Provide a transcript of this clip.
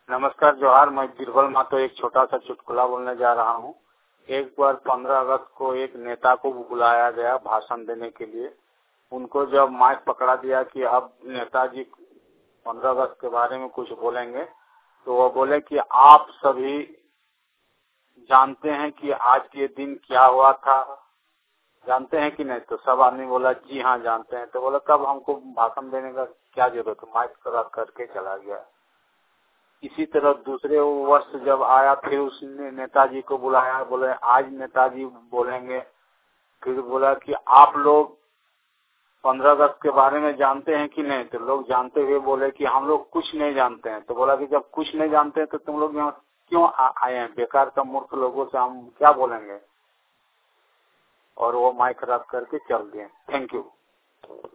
नमस्कार जोहार। मैं बीरबल मातो एक छोटा सा चुटकुला बोलने जा रहा हूँ। एक बार 15 अगस्त को एक नेता को बुलाया गया भाषण देने के लिए। उनको जब माइक पकड़ा दिया कि अब नेताजी 15 अगस्त के बारे में कुछ बोलेंगे, तो वो बोले कि आप सभी जानते हैं कि आज के दिन क्या हुआ था, जानते हैं कि नहीं? तो सब आदमी बोला जी हाँ जानते हैं। तो बोला कब हमको भाषण देने का क्या जरूरत है, माइक रख करके चला गया। इसी तरह दूसरे वर्ष जब आया फिर उसने नेताजी को बुलाया, बोले आज नेताजी बोलेंगे। फिर बोला कि आप लोग 15 अगस्त के बारे में जानते हैं कि नहीं? तो लोग जानते हुए बोले कि हम लोग कुछ नहीं जानते हैं। तो बोला कि जब कुछ नहीं जानते हैं तो तुम लोग यहाँ क्यों आए हैं? बेकार का मूर्ख लोगों से हम क्या बोलेंगे। और वो माइक रख करके चल दिए। Thank you.